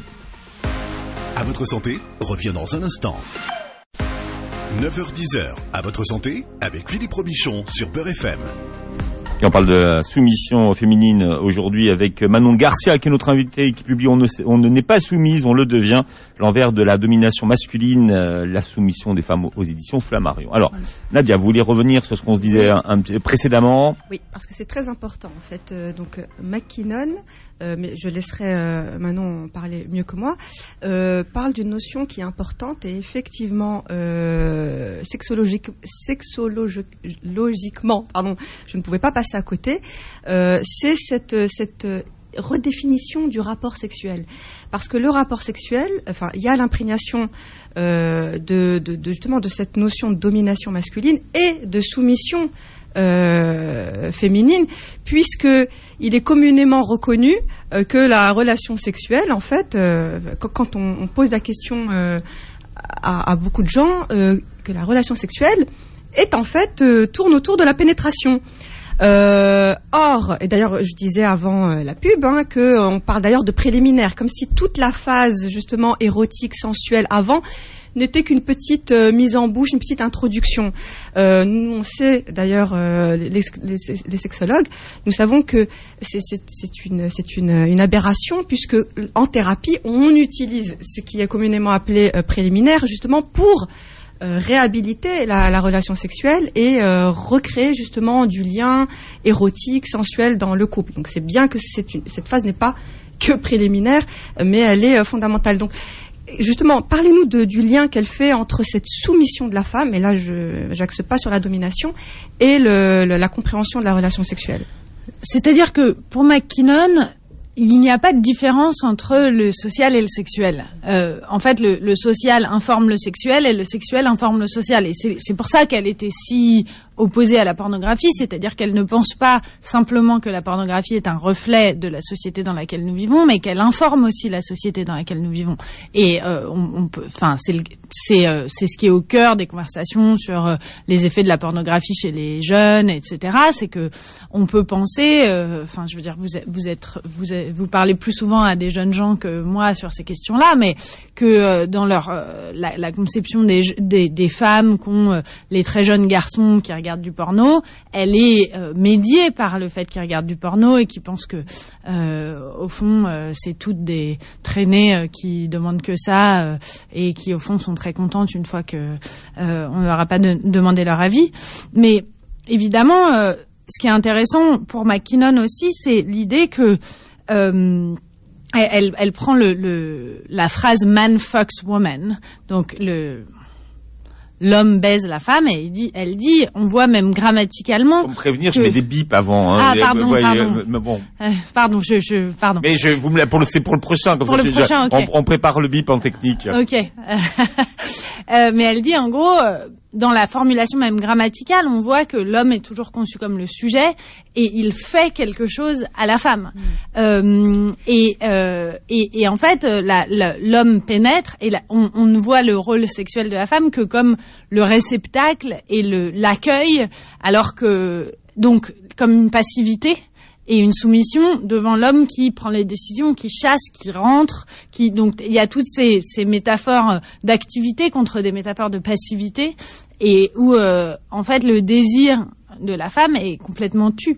À votre santé revient dans un instant. neuf heures dix, à votre santé avec Philippe Robichon sur Beurre F M. Et on parle de la soumission féminine aujourd'hui avec Manon Garcia qui est notre invitée qui publie On ne, on ne n'est pas soumise, on le devient, l'envers de la domination masculine, euh, la soumission des femmes aux éditions Flammarion. Alors, oui. Nadia, vous voulez revenir sur ce qu'on se disait un, un, précédemment? Oui, parce que c'est très important en fait. Euh, donc McKinnon, euh, mais je laisserai euh, Manon parler mieux que moi, euh, parle d'une notion qui est importante et effectivement euh, sexologique, sexologiquement, pardon, je ne pouvais pas passer à côté, euh, c'est cette, cette redéfinition du rapport sexuel. Parce que le rapport sexuel, enfin, il y a l'imprégnation euh, de, de, de justement de cette notion de domination masculine et de soumission euh, féminine, puisque il est communément reconnu euh, que la relation sexuelle, en fait, euh, quand on, on pose la question euh, à, à beaucoup de gens, euh, que la relation sexuelle est en fait euh, tourne autour de la pénétration. Euh, or, et d'ailleurs je disais avant euh, la pub hein, qu'on parle d'ailleurs de préliminaire, comme si toute la phase justement érotique, sensuelle avant n'était qu'une petite euh, mise en bouche, une petite introduction. Euh, nous, on sait d'ailleurs, euh, les, les, les sexologues, nous savons que c'est, c'est, c'est, une, c'est une, une aberration, puisque en thérapie, on utilise ce qui est communément appelé euh, préliminaire, justement pour euh, réhabiliter la, la relation sexuelle et euh, recréer justement du lien érotique, sensuel dans le couple. Donc c'est bien que c'est une, cette phase n'est pas que préliminaire, mais elle est euh, fondamentale. Donc justement, parlez-nous de, du lien qu'elle fait entre cette soumission de la femme, et là je j'axe pas sur la domination, et le, le, la compréhension de la relation sexuelle. C'est-à-dire que pour McKinnon, il n'y a pas de différence entre le social et le sexuel. Euh, en fait, le, le social informe le sexuel et le sexuel informe le social. Et c'est, c'est pour ça qu'elle était si opposée à la pornographie, c'est-à-dire qu'elle ne pense pas simplement que la pornographie est un reflet de la société dans laquelle nous vivons, mais qu'elle informe aussi la société dans laquelle nous vivons. Et euh, on, on peut, enfin, c'est, le, c'est, euh, c'est ce qui est au cœur des conversations sur euh, les effets de la pornographie chez les jeunes, et cetera. C'est que on peut penser, enfin, euh, je veux dire, vous êtes, vous êtes, vous êtes, vous parlez plus souvent à des jeunes gens que moi sur ces questions-là, mais que euh, dans leur euh, la, la conception des, des, des femmes qu'ont euh, les très jeunes garçons qui regardent du porno, elle est euh, médiée par le fait qu'ils regardent du porno et qui pensent que euh, au fond euh, c'est toutes des traînées euh, qui demandent que ça euh, et qui au fond sont très contentes une fois que euh, on leur a pas de, demandé leur avis. Mais évidemment, euh, ce qui est intéressant pour McKinnon aussi, c'est l'idée que Euh, elle, elle prend le, le, la phrase man fucks woman, donc le l'homme baise la femme, et elle dit, elle dit, on voit même grammaticalement. Faut me prévenir, que... je mets des bips avant. Hein. Ah pardon, ouais, pardon. Euh, mais bon. Euh, pardon, je, je, pardon. Mais je, vous me la, pour le, c'est pour le prochain. Comme pour ça, le je, prochain, je, ok. on, on prépare le bip en technique. Ok. euh, mais elle dit, en gros, euh, dans la formulation même grammaticale, on voit que l'homme est toujours conçu comme le sujet et il fait quelque chose à la femme. Mmh. Euh, et, euh, et, et en fait, la, la, l'homme pénètre et la, on, on ne voit le rôle sexuel de la femme que comme le réceptacle et le, l'accueil, alors que, donc, comme une passivité et une soumission devant l'homme qui prend les décisions, qui chasse, qui rentre, qui donc il y a toutes ces, ces métaphores d'activité contre des métaphores de passivité, et où euh, en fait le désir de la femme est complètement tu.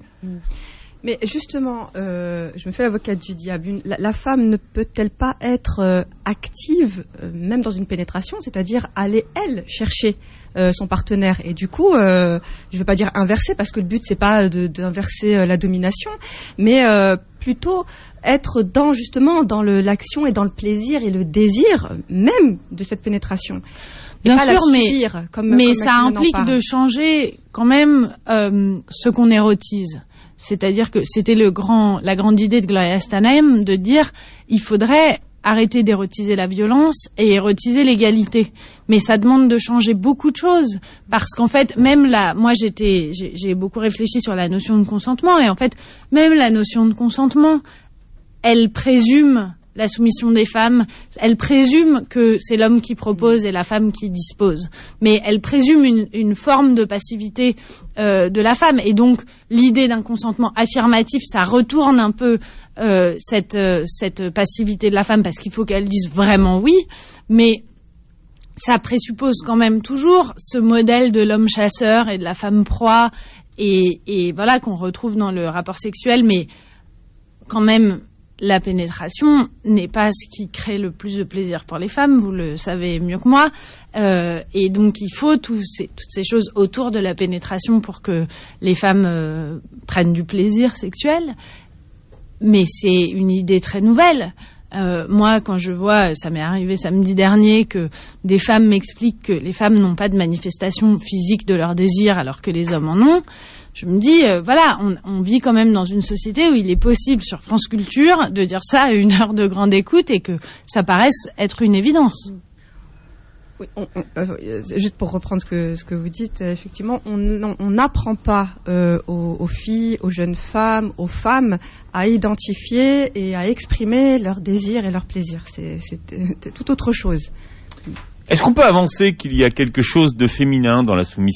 Mais justement, euh, je me fais l'avocate du diable. La, la femme ne peut-elle pas être euh, active, euh, même dans une pénétration, c'est-à-dire aller, elle, chercher euh, son partenaire. Et du coup, euh, je ne veux pas dire inverser, parce que le but, c'est pas de, d'inverser euh, la domination, mais euh, plutôt être dans, justement, dans le, l'action et dans le plaisir et le désir même de cette pénétration. Bien sûr, mais, subir, comme, mais comme ça implique de changer quand même euh, ce qu'on érotise. C'est-à-dire que c'était le grand, la grande idée de Gloria Steinem de dire il faudrait arrêter d'érotiser la violence et érotiser l'égalité. Mais ça demande de changer beaucoup de choses, parce qu'en fait, même la, moi j'étais, j'ai, j'ai beaucoup réfléchi sur la notion de consentement, et en fait, même la notion de consentement, elle présume la soumission des femmes, elle présume que c'est l'homme qui propose et la femme qui dispose, mais elle présume une, une forme de passivité euh, de la femme, et donc l'idée d'un consentement affirmatif, ça retourne un peu euh, cette, euh, cette passivité de la femme, parce qu'il faut qu'elle dise vraiment oui, mais ça présuppose quand même toujours ce modèle de l'homme chasseur et de la femme proie, et, et voilà, qu'on retrouve dans le rapport sexuel, mais quand même la pénétration n'est pas ce qui crée le plus de plaisir pour les femmes, vous le savez mieux que moi, euh, et donc il faut tous ces, toutes ces choses autour de la pénétration pour que les femmes euh, prennent du plaisir sexuel, mais c'est une idée très nouvelle. Euh, moi, quand je vois, ça m'est arrivé samedi dernier, que des femmes m'expliquent que les femmes n'ont pas de manifestation physique de leur désir alors que les hommes en ont, je me dis, euh, voilà, on, on vit quand même dans une société où il est possible sur France Culture de dire ça à une heure de grande écoute et que ça paraisse être une évidence. Oui, on, on, euh, juste pour reprendre ce que, ce que vous dites, euh, effectivement, on n'apprend pas euh, aux, aux filles, aux jeunes femmes, aux femmes à identifier et à exprimer leurs désirs et leurs plaisirs. C'est, c'est, c'est tout autre chose. Est-ce qu'on peut avancer qu'il y a quelque chose de féminin dans la soumission ?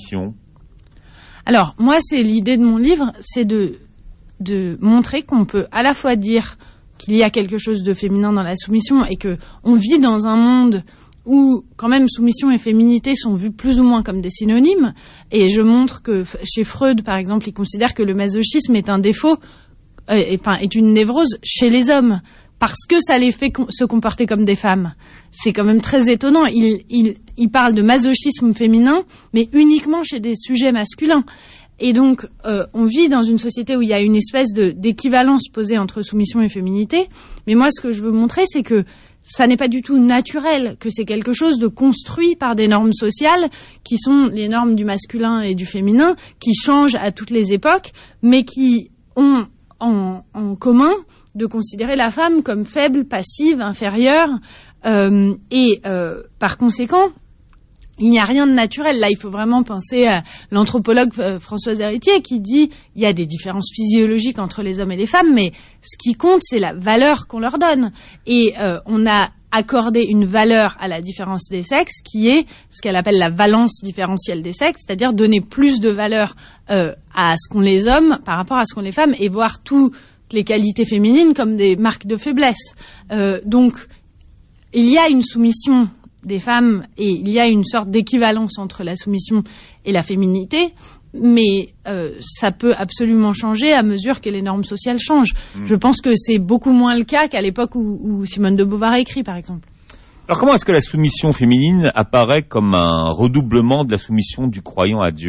Alors, moi, c'est l'idée de mon livre, c'est de, de montrer qu'on peut à la fois dire qu'il y a quelque chose de féminin dans la soumission et que on vit dans un monde où quand même soumission et féminité sont vues plus ou moins comme des synonymes, et je montre que chez Freud, par exemple, il considère que le masochisme est un défaut, euh, et, enfin, est une névrose chez les hommes, parce que ça les fait com- se comporter comme des femmes. C'est quand même très étonnant. Il, il, il parle de masochisme féminin, mais uniquement chez des sujets masculins. Et donc, euh, on vit dans une société où il y a une espèce de, d'équivalence posée entre soumission et féminité. Mais moi, ce que je veux montrer, c'est que ça n'est pas du tout naturel, que c'est quelque chose de construit par des normes sociales qui sont les normes du masculin et du féminin, qui changent à toutes les époques, mais qui ont en, en commun de considérer la femme comme faible, passive, inférieure, euh, et euh, par conséquent, il n'y a rien de naturel. Là, il faut vraiment penser à l'anthropologue euh, Françoise Héritier qui dit il y a des différences physiologiques entre les hommes et les femmes, mais ce qui compte, c'est la valeur qu'on leur donne. Et euh, on a accordé une valeur à la différence des sexes qui est ce qu'elle appelle la valence différentielle des sexes, c'est-à-dire donner plus de valeur euh, à ce qu'ont les hommes par rapport à ce qu'ont les femmes et voir tout les qualités féminines comme des marques de faiblesse. Euh, donc, il y a une soumission des femmes et il y a une sorte d'équivalence entre la soumission et la féminité, mais euh, ça peut absolument changer à mesure que les normes sociales changent. Mmh. Je pense que c'est beaucoup moins le cas qu'à l'époque où, où Simone de Beauvoir a écrit, par exemple. Alors, comment est-ce que la soumission féminine apparaît comme un redoublement de la soumission du croyant à Dieu ?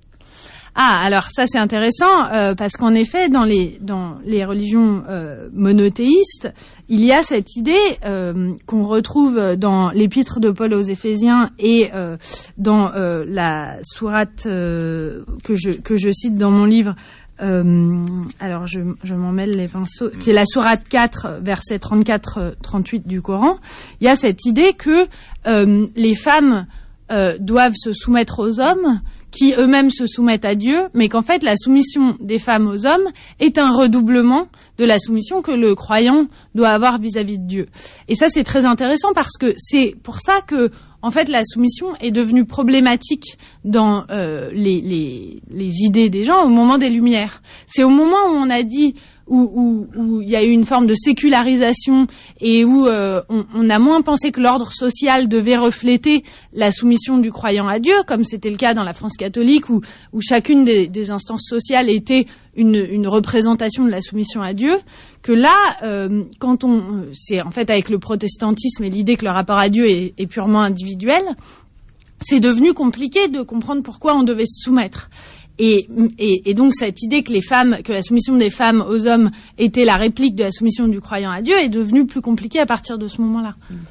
Ah, alors ça c'est intéressant euh, parce qu'en effet dans les dans les religions euh, monothéistes, il y a cette idée euh, qu'on retrouve dans l'épître de Paul aux Éphésiens et euh, dans euh, la sourate euh, que je que je cite dans mon livre. Euh, alors je je m'en mêle les pinceaux, qui est la sourate quatre verset trente-quatre trente-huit du Coran. Il y a cette idée que euh, les femmes euh, doivent se soumettre aux hommes, qui eux-mêmes se soumettent à Dieu, mais qu'en fait la soumission des femmes aux hommes est un redoublement de la soumission que le croyant doit avoir vis-à-vis de Dieu. Et ça c'est très intéressant parce que c'est pour ça que en fait la soumission est devenue problématique dans euh, les, les, les idées des gens au moment des Lumières. C'est au moment où on a dit où, où, où il y a eu une forme de sécularisation et où euh, on, on a moins pensé que l'ordre social devait refléter la soumission du croyant à Dieu, comme c'était le cas dans la France catholique, où, où chacune des, des instances sociales était une, une représentation de la soumission à Dieu, que là, euh, quand on, c'est en fait avec le protestantisme et l'idée que le rapport à Dieu est, est purement individuel, c'est devenu compliqué de comprendre pourquoi on devait se soumettre. Et, et, et donc cette idée que les femmes, que la soumission des femmes aux hommes était la réplique de la soumission du croyant à Dieu est devenue plus compliquée à partir de ce moment-là.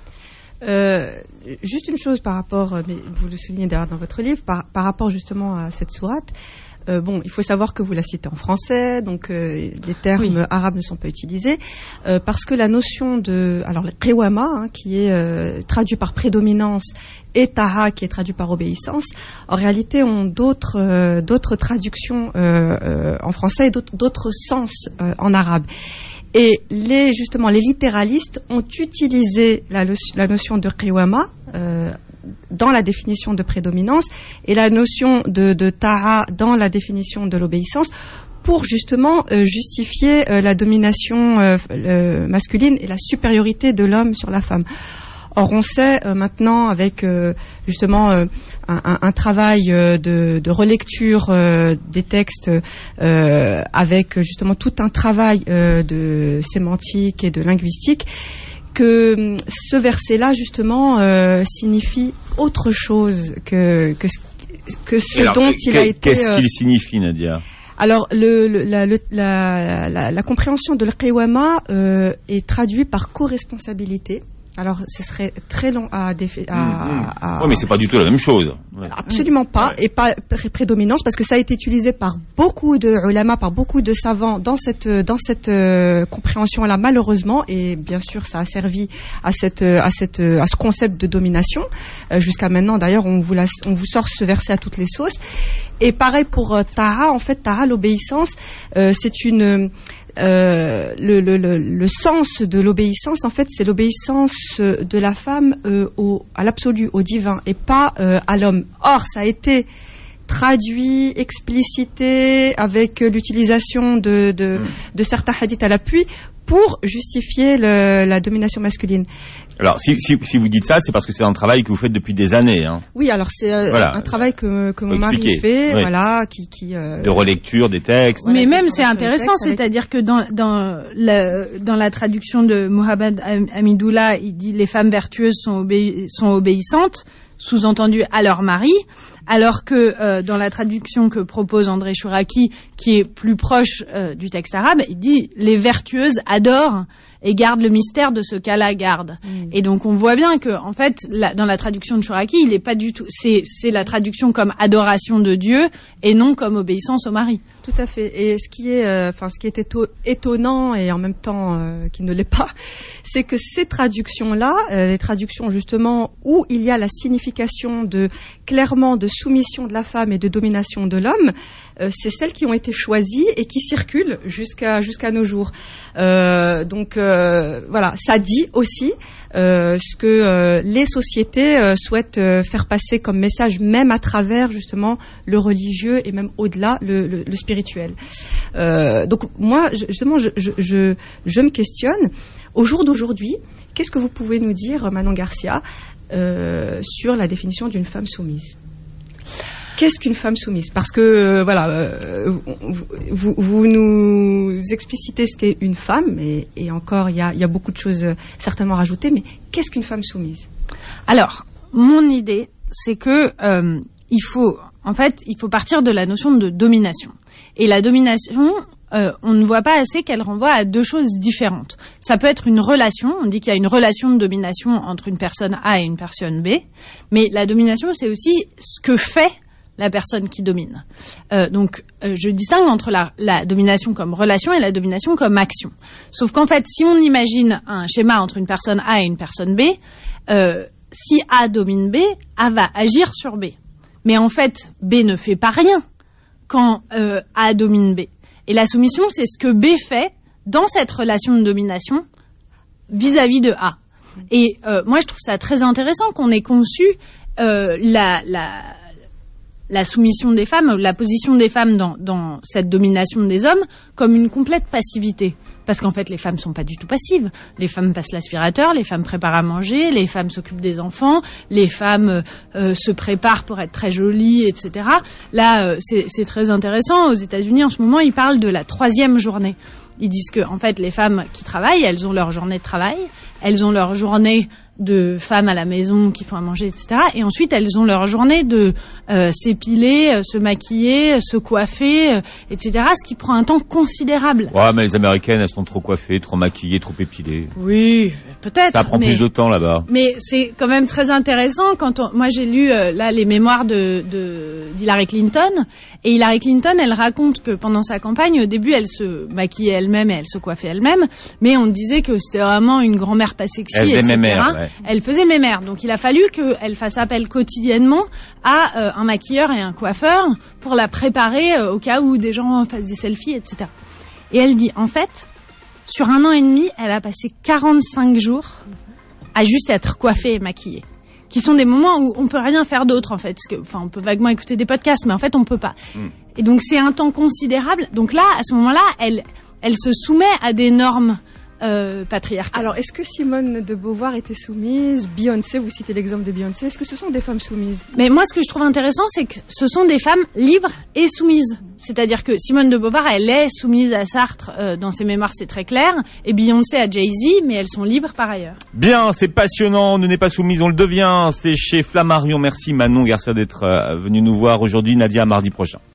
Euh, juste une chose par rapport, mais vous le soulignez d'ailleurs dans votre livre, par, par rapport justement à cette sourate. Euh, bon, il faut savoir que vous la citez en français, donc euh, les termes oui. arabes ne sont pas utilisés, euh, parce que la notion de, alors le qiwama, hein, qui est euh, traduit par prédominance, et taha, qui est traduit par obéissance, en réalité ont d'autres euh, d'autres traductions euh, euh, en français et d'autres, d'autres sens euh, en arabe. Et les justement les littéralistes ont utilisé la, la notion de qiwama euh, dans la définition de prédominance et la notion de, de taha dans la définition de l'obéissance pour justement euh, justifier euh, la domination euh, euh, masculine et la supériorité de l'homme sur la femme. Or, on sait euh, maintenant, avec euh, justement euh, un, un, un travail euh, de, de relecture euh, des textes, euh, avec justement tout un travail euh, de sémantique et de linguistique, que ce verset-là, justement, euh, signifie autre chose que, que, que ce Alors, dont il a été... Qu'est-ce qu'il signifie, Nadia ? Alors, le, le, la, le, la, la, la compréhension de l'qiwama euh, est traduite par co-responsabilité. Alors, ce serait très long à définir. Mmh, mmh. Oui, mais c'est pas du tout la même chose. Ouais. Absolument pas, ouais. Et pas pré- prédominance, parce que ça a été utilisé par beaucoup de ulama, par beaucoup de savants dans cette dans cette euh, compréhension-là, malheureusement, et bien sûr, ça a servi à cette à cette à ce concept de domination. Euh, jusqu'à maintenant, d'ailleurs, on vous la, on vous sort ce verset à toutes les sauces. Et pareil pour euh, taha. En fait, taha, l'obéissance, euh, c'est une Euh, le, le, le, le sens de l'obéissance, en fait, c'est l'obéissance de la femme euh, au, à l'absolu, au divin, et pas euh, à l'homme. Or, ça a été traduit, explicité, avec euh, l'utilisation de, de, mmh. de certains hadiths à l'appui pour justifier le, la domination masculine. Alors, si, si, si vous dites ça, c'est parce que c'est un travail que vous faites depuis des années. Hein. Oui, alors c'est euh, voilà. un travail que, que mon mari fait, oui. voilà, qui, qui euh, de relecture des textes. Mais voilà, même c'est intéressant, c'est-à-dire que dans dans la dans la traduction de Mohamed Hamidoullah, il dit les femmes vertueuses sont, obé- sont obéissantes, sous-entendu à leur mari. Alors que euh, dans la traduction que propose André Chouraki, qui est plus proche euh, du texte arabe, il dit les vertueuses adorent et gardent le mystère de ce qu'Allah garde. Mmh. Et donc on voit bien que en fait la, dans la traduction de Chouraki, il est pas du tout. C'est c'est la traduction comme adoration de Dieu et non comme obéissance au mari. Tout à fait. Et ce qui est, euh, enfin ce qui est éto- étonnant et en même temps euh, qui ne l'est pas, c'est que ces traductions-là, euh, les traductions justement où il y a la signification de clairement de soumission de la femme et de domination de l'homme, euh, c'est celles qui ont été choisies et qui circulent jusqu'à jusqu'à nos jours. Euh, donc euh, voilà, ça dit aussi euh, ce que euh, les sociétés euh, souhaitent euh, faire passer comme message, même à travers justement le religieux et même au-delà le, le, le spirituel. Euh, donc moi, justement, je, je, je, je me questionne. Au jour d'aujourd'hui, qu'est-ce que vous pouvez nous dire, Manon Garcia, euh, sur la définition d'une femme soumise ? Qu'est-ce qu'une femme soumise ? Parce que euh, voilà, euh, vous, vous, vous nous explicitez ce qu'est une femme, et, et encore il y a, y a beaucoup de choses euh, certainement à rajouter. Mais qu'est-ce qu'une femme soumise ? Alors, mon idée, c'est que euh, il faut, en fait, il faut partir de la notion de domination. Et la domination, euh, on ne voit pas assez qu'elle renvoie à deux choses différentes. Ça peut être une relation, on dit qu'il y a une relation de domination entre une personne A et une personne B, mais la domination, c'est aussi ce que fait la personne qui domine. Euh, donc, euh, je distingue entre la, la domination comme relation et la domination comme action. Sauf qu'en fait, si on imagine un schéma entre une personne A et une personne B, euh, si A domine B, A va agir sur B. Mais en fait, B ne fait pas rien quand euh, A domine B. Et la soumission, c'est ce que B fait dans cette relation de domination vis-à-vis de A. Et euh, moi, je trouve ça très intéressant qu'on ait conçu euh, la... la la soumission des femmes, la position des femmes dans, dans cette domination des hommes comme une complète passivité. Parce qu'en fait, les femmes sont pas du tout passives. Les femmes passent l'aspirateur, les femmes préparent à manger, les femmes s'occupent des enfants, les femmes euh, se préparent pour être très jolies, et cetera. Là, euh, c'est, c'est très intéressant. Aux États-Unis, en ce moment, ils parlent de la troisième journée. Ils disent que, en fait, les femmes qui travaillent, elles ont leur journée de travail, elles ont leur journée de femmes à la maison qui font à manger, et cetera. Et ensuite, elles ont leur journée de euh, s'épiler, euh, se maquiller, euh, se coiffer, euh, et cetera. Ce qui prend un temps considérable. Ouais, mais les Américaines, elles sont trop coiffées, trop maquillées, trop épilées. Oui, peut-être. Ça prend mais, plus de temps là-bas. Mais c'est quand même très intéressant quand on... Moi, j'ai lu euh, là les mémoires de, de d'Hillary Clinton. Et Hillary Clinton, elle raconte que pendant sa campagne, au début, elle se maquillait elle-même et elle se coiffait elle-même. Mais on disait que c'était vraiment une grand-mère pas sexy, elle et cetera. Mémère, ouais. Elle faisait mémère. Donc il a fallu qu'elle fasse appel quotidiennement à euh, un maquilleur et un coiffeur pour la préparer euh, au cas où des gens fassent des selfies, et cetera. Et elle dit, en fait, sur un an et demi, elle a passé quarante-cinq jours à juste être coiffée et maquillée. Qui sont des moments où on peut rien faire d'autre, en fait. Parce que, enfin, on peut vaguement écouter des podcasts, mais en fait, on peut pas. Mm. Et donc c'est un temps considérable. Donc là, à ce moment-là, elle, elle se soumet à des normes Euh, patriarcale. Alors, est-ce que Simone de Beauvoir était soumise ? Beyoncé, vous citez l'exemple de Beyoncé. Est-ce que ce sont des femmes soumises ? Mais moi, ce que je trouve intéressant, c'est que ce sont des femmes libres et soumises. C'est-à-dire que Simone de Beauvoir, elle est soumise à Sartre euh, dans ses mémoires, c'est très clair, et Beyoncé à Jay-Z, mais elles sont libres par ailleurs. Bien, c'est passionnant, on ne n'est pas soumise, on le devient. C'est chez Flammarion. Merci Manon Garcia d'être euh, venue nous voir aujourd'hui. Nadia, à mardi prochain.